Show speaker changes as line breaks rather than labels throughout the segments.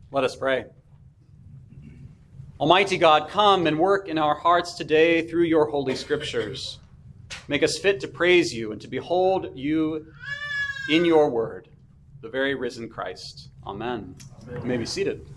Let us pray. Almighty God, come and work in our hearts today through your holy scriptures. Make us fit to praise you and to behold you in your word, the very risen Christ. Amen. You may be seated.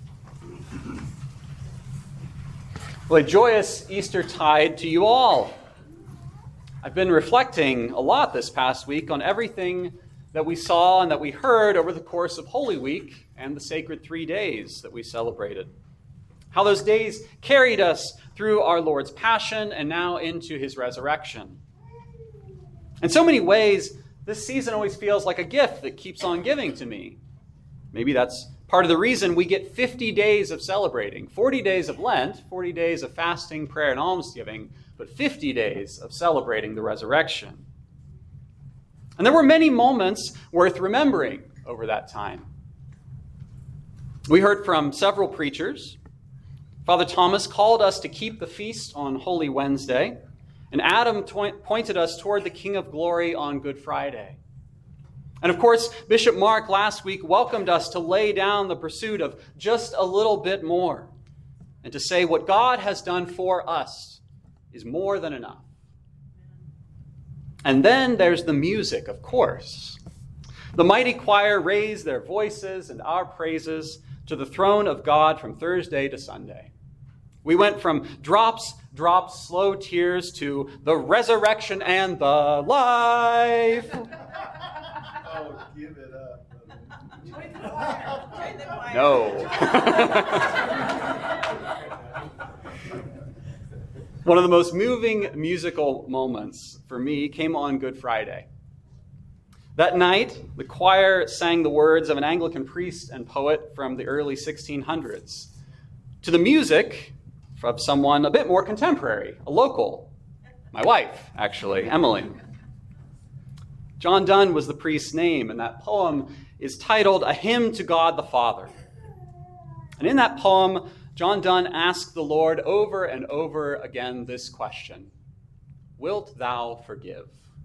Well, a joyous Eastertide to you all. I've been reflecting a lot this past week on everything that we saw and that we heard over the course of Holy Week and the sacred 3 days that we celebrated. How those days carried us through our Lord's passion and now into his resurrection. In so many ways, this season always feels like a gift that keeps on giving to me. Maybe that's part of the reason we get 50 days of celebrating, 40 days of Lent, 40 days of fasting, prayer, and almsgiving, but 50 days of celebrating the resurrection. And there were many moments worth remembering over that time. We heard from several preachers. Father Thomas called us to keep the feast on Holy Wednesday, and Adam pointed us toward the King of Glory on Good Friday. And of course, Bishop Mark last week welcomed us to lay down the pursuit of just a little bit more, and to say what God has done for us is more than enough. And then there's the music, of course. The mighty choir raised their voices and our praises to the throne of God from Thursday to Sunday. We went from drops, drops, slow tears to the resurrection and the life.
Oh, give it up.
Join the choir. Join the choir.
No. One of the most moving musical moments for me came on Good Friday. That night, the choir sang the words of an Anglican priest and poet from the early 1600s to the music of someone a bit more contemporary, a local, my wife, actually, Emily. John Donne was the priest's name, and that poem is titled A Hymn to God the Father. And in that poem, John Donne asked the Lord over and over again this question: Wilt thou forgive?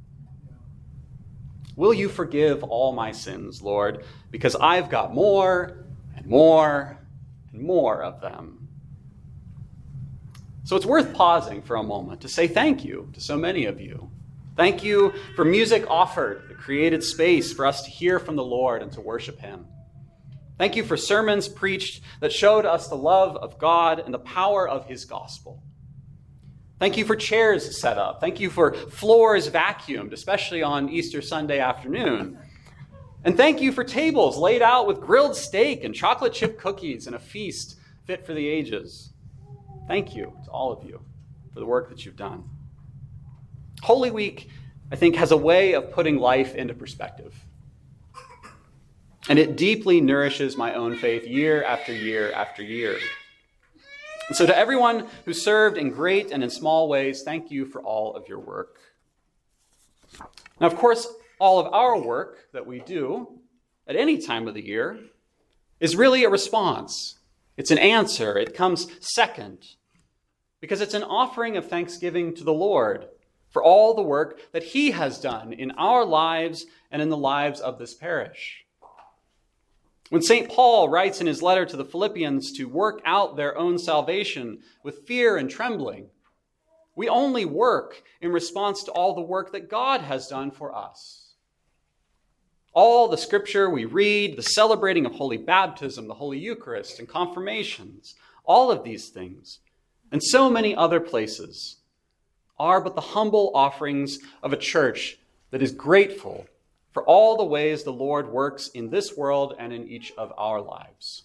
Will you forgive all my sins, Lord? Because I've got more and more and more of them. So it's worth pausing for a moment to say thank you to so many of you. Thank you for music offered that created space for us to hear from the Lord and to worship him. Thank you for sermons preached that showed us the love of God and the power of his gospel. Thank you for chairs set up. Thank you for floors vacuumed, especially on Easter Sunday afternoon. And thank you for tables laid out with grilled steak and chocolate chip cookies and a feast fit for the ages. Thank you to all of you for the work that you've done. Holy Week, I think, has a way of putting life into perspective. And it deeply nourishes my own faith year after year after year. And so to everyone who served in great and in small ways, thank you for all of your work. Now, of course, all of our work that we do at any time of the year is really a response. It's an answer. It comes second, because it's an offering of thanksgiving to the Lord for all the work that he has done in our lives and in the lives of this parish. When St. Paul writes in his letter to the Philippians to work out their own salvation with fear and trembling, we only work in response to all the work that God has done for us. All the scripture we read, the celebrating of Holy Baptism, the Holy Eucharist, and confirmations, all of these things, and so many other places, are but the humble offerings of a church that is grateful for all the ways the Lord works in this world and in each of our lives.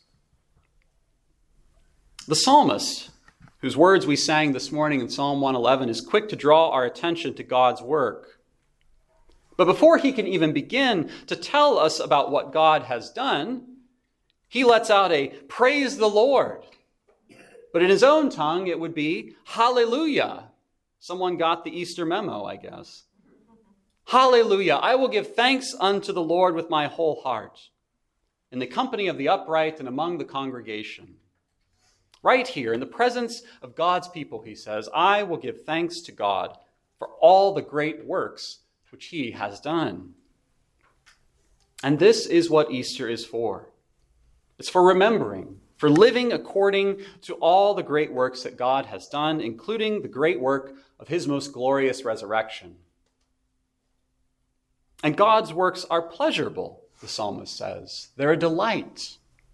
The psalmist, whose words we sang this morning in Psalm 111, is quick to draw our attention to God's work. But before he can even begin to tell us about what God has done, he lets out a praise the Lord. But in his own tongue, it would be hallelujah. Someone got the Easter memo, I guess. Hallelujah, I will give thanks unto the Lord with my whole heart, in the company of the upright and among the congregation. Right here, in the presence of God's people, he says, I will give thanks to God for all the great works which he has done. And this is what Easter is for. It's for remembering, for living according to all the great works that God has done, including the great work of his most glorious resurrection. And God's works are pleasurable, the psalmist says. They're a delight.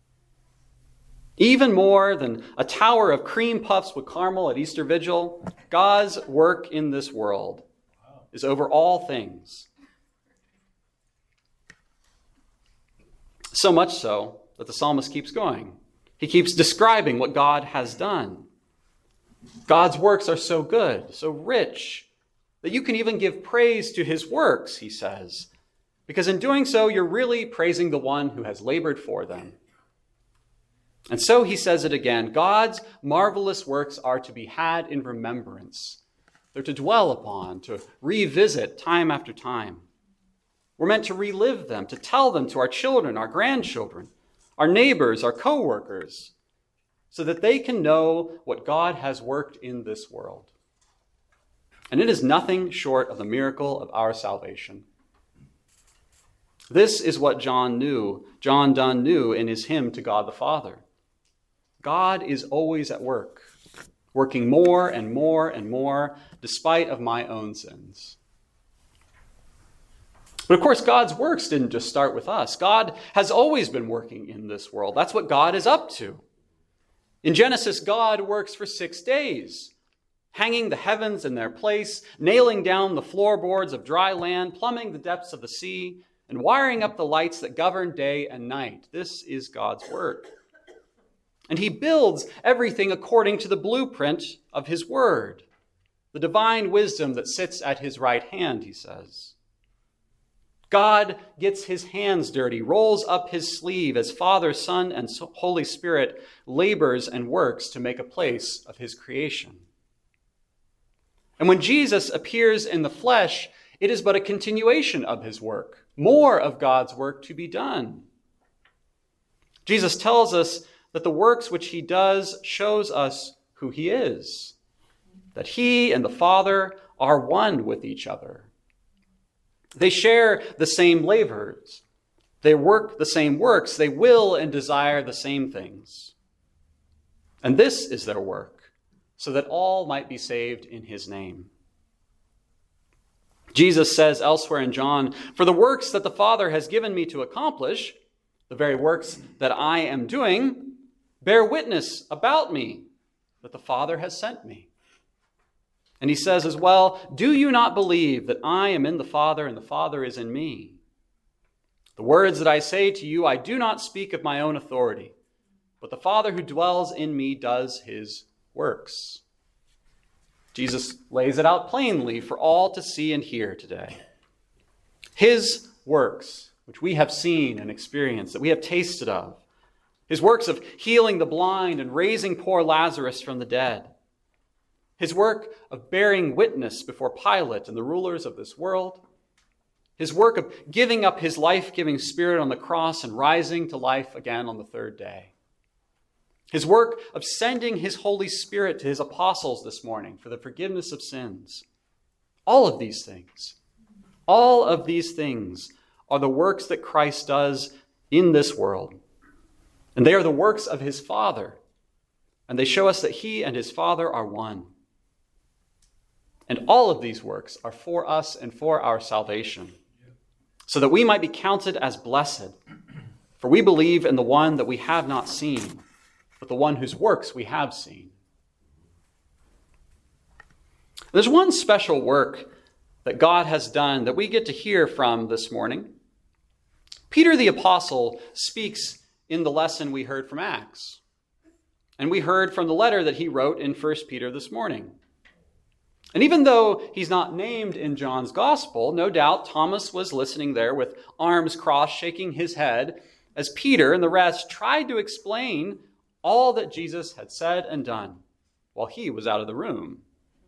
Even more than a tower of cream puffs with caramel at Easter Vigil, God's work in this world is over all things. So much so that the psalmist keeps going. He keeps describing what God has done. God's works are so good, so rich, that you can even give praise to his works, he says, because in doing so, you're really praising the one who has labored for them. And so he says it again, God's marvelous works are to be had in remembrance. They're to dwell upon, to revisit time after time. We're meant to relive them, to tell them to our children, our grandchildren, our neighbors, our co-workers, so that they can know what God has worked in this world. And it is nothing short of the miracle of our salvation. This is what John Donne knew in his hymn to God the Father. God is always at work, working more and more and more, despite of my own sins. But of course, God's works didn't just start with us. God has always been working in this world. That's what God is up to. In Genesis, God works for 6 days, hanging the heavens in their place, nailing down the floorboards of dry land, plumbing the depths of the sea, and wiring up the lights that govern day and night. This is God's work. And he builds everything according to the blueprint of his word, the divine wisdom that sits at his right hand, he says. God gets his hands dirty, rolls up his sleeve as Father, Son, and Holy Spirit labors and works to make a place of his creation. And when Jesus appears in the flesh, it is but a continuation of his work, more of God's work to be done. Jesus tells us that the works which he does shows us who he is, that he and the Father are one with each other. They share the same labors. They work the same works. They will and desire the same things. And this is their work, so that all might be saved in his name. Jesus says elsewhere in John, "For the works that the Father has given me to accomplish, the very works that I am doing, bear witness about me that the Father has sent me." And he says as well, "Do you not believe that I am in the Father and the Father is in me? The words that I say to you, I do not speak of my own authority, but the Father who dwells in me does his works." Jesus lays it out plainly for all to see and hear today. His works, which we have seen and experienced, that we have tasted of, his works of healing the blind and raising poor Lazarus from the dead, his work of bearing witness before Pilate and the rulers of this world, his work of giving up his life-giving spirit on the cross and rising to life again on the third day, his work of sending his Holy Spirit to his apostles this morning for the forgiveness of sins. All of these things are the works that Christ does in this world. And they are the works of his Father. And they show us that he and his Father are one. And all of these works are for us and for our salvation, so that we might be counted as blessed. For we believe in the one that we have not seen, but the one whose works we have seen. There's one special work that God has done that we get to hear from this morning. Peter the Apostle speaks in the lesson we heard from Acts. And we heard from the letter that he wrote in 1 Peter this morning. And even though he's not named in John's gospel, no doubt Thomas was listening there with arms crossed, shaking his head, as Peter and the rest tried to explain all that Jesus had said and done while he was out of the room.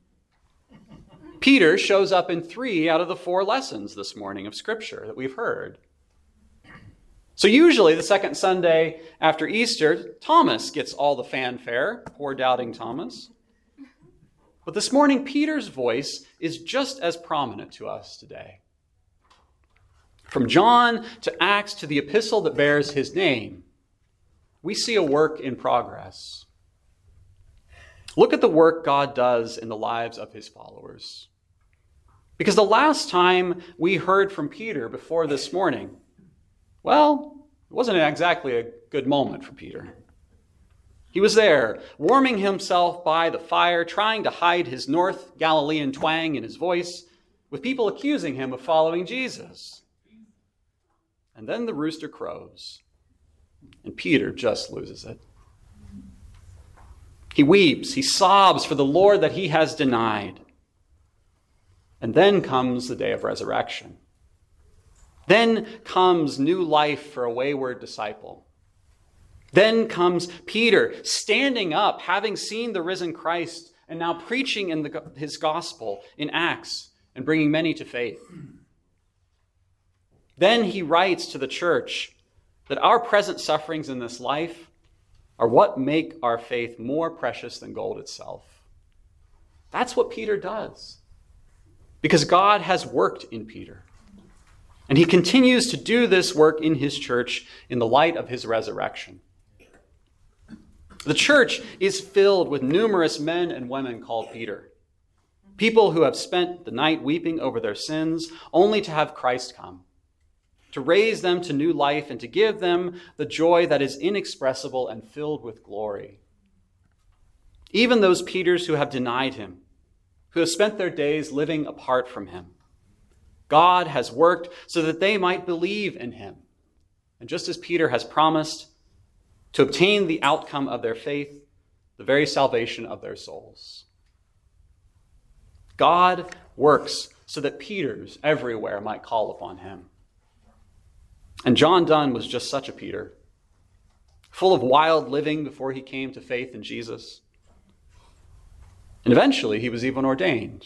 Peter shows up in 3 out of the 4 lessons this morning of Scripture that we've heard. So usually the second Sunday after Easter, Thomas gets all the fanfare, poor doubting Thomas. But this morning, Peter's voice is just as prominent to us today. From John to Acts to the epistle that bears his name, we see a work in progress. Look at the work God does in the lives of his followers. Because the last time we heard from Peter before this morning, well, it wasn't exactly a good moment for Peter. He was there, warming himself by the fire, trying to hide his North Galilean twang in his voice, with people accusing him of following Jesus. And then the rooster crows, and Peter just loses it. He weeps, he sobs for the Lord that he has denied. And then comes the day of resurrection. Then comes new life for a wayward disciple. Then comes Peter standing up, having seen the risen Christ, and now preaching in his gospel in Acts and bringing many to faith. Then he writes to the church that our present sufferings in this life are what make our faith more precious than gold itself. That's what Peter does, because God has worked in Peter. And he continues to do this work in his church in the light of his resurrection. The church is filled with numerous men and women called Peter, people who have spent the night weeping over their sins only to have Christ come, to raise them to new life and to give them the joy that is inexpressible and filled with glory. Even those Peters who have denied him, who have spent their days living apart from him, God has worked so that they might believe in him. And just as Peter has promised, to obtain the outcome of their faith, the very salvation of their souls. God works so that Peters everywhere might call upon him. And John Donne was just such a Peter, full of wild living before he came to faith in Jesus. And eventually he was even ordained.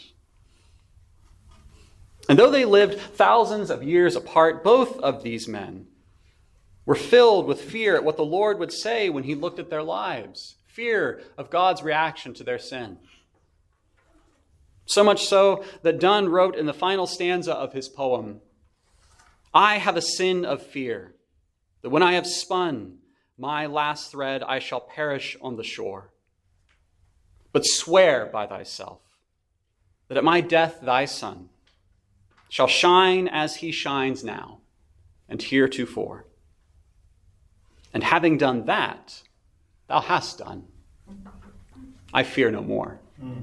And though they lived thousands of years apart, both of these men were filled with fear at what the Lord would say when he looked at their lives, fear of God's reaction to their sin. So much so that Donne wrote in the final stanza of his poem, "I have a sin of fear, that when I have spun my last thread, I shall perish on the shore. But swear by thyself, that at my death thy sun shall shine as he shines now and heretofore. And having done that, thou hast done. I fear no more."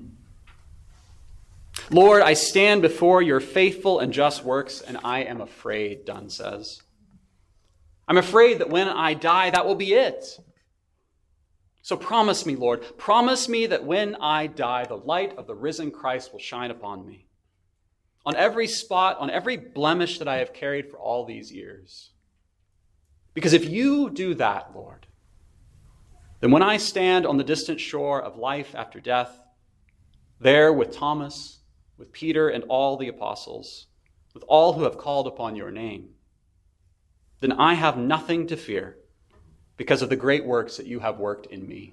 Lord, I stand before your faithful and just works, and I am afraid, Donne says. I'm afraid that when I die, that will be it. So promise me, Lord, promise me that when I die, the light of the risen Christ will shine upon me, on every spot, on every blemish that I have carried for all these years. Because if you do that, Lord, then when I stand on the distant shore of life after death, there with Thomas, with Peter and all the apostles, with all who have called upon your name, then I have nothing to fear because of the great works that you have worked in me.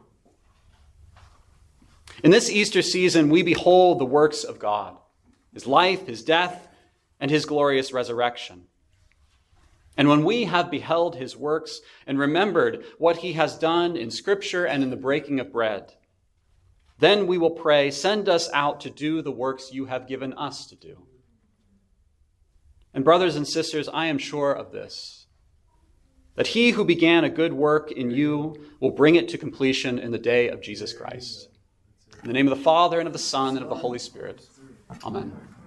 In this Easter season, we behold the works of God, his life, his death, and his glorious resurrection. And when we have beheld his works and remembered what he has done in Scripture and in the breaking of bread, then we will pray, send us out to do the works you have given us to do. And brothers and sisters, I am sure of this, that he who began a good work in you will bring it to completion in the day of Jesus Christ. In the name of the Father, and of the Son, and of the Holy Spirit. Amen.